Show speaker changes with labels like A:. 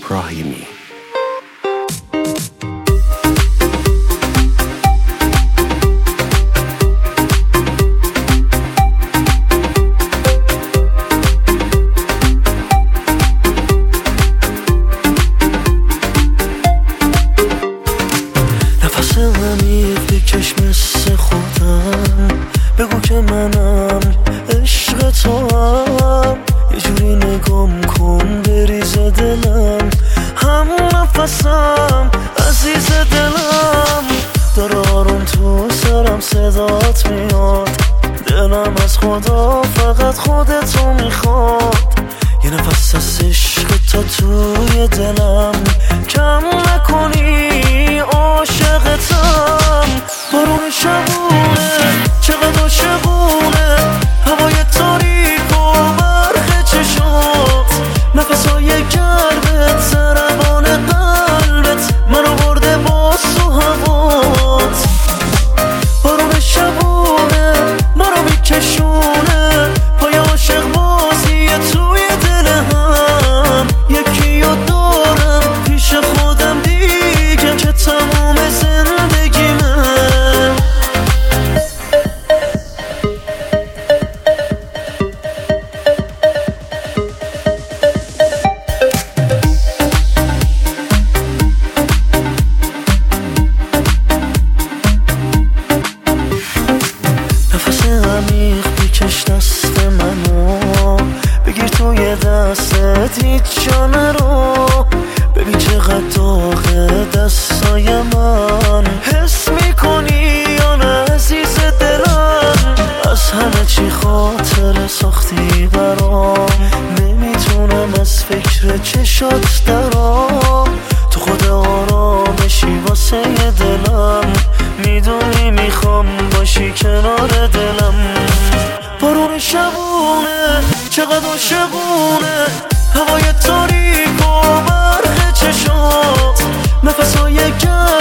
A: ابراهیمی.
B: نفس عمیق بکش مثل خودم، بگو که منم عشق تو هم، یه جوری نگام کن بریز دلم، هم نفسم عزیز دلم، داره آروم تو سرم صدات میاد، دلم از خدا فقط خودتو میخواد، یه نفس از عشق تا توی دلم، کم نکنی عاشقتم. بارون شبونه چقدر عاشقونه، هوای تاریک و برق چشات، نفسای گرمت ضربان قلبت منو برده با تو هوات. بارون شبونه منو میکشونه، پای عاشق بازیه توی دل هم، یکی رو دارم پیش خودم دیگه که تموم زندگیمه. نفس عمیق بکش دست منو، بگیر توی دستت هیچ جا نرو، ببین چقدر داغه دستای من، حس میکنی یا نه عزیز دلم، از همه چی خاطر ساختی برام، نمیتونم از فکر چشات درام، تو خود آرامشی واسه دلم، میدونی میخوام باشی کنار دلم. بارون شبونه چقدر عاشقونه، هوای تاریک و برق چشات، نفسای گرم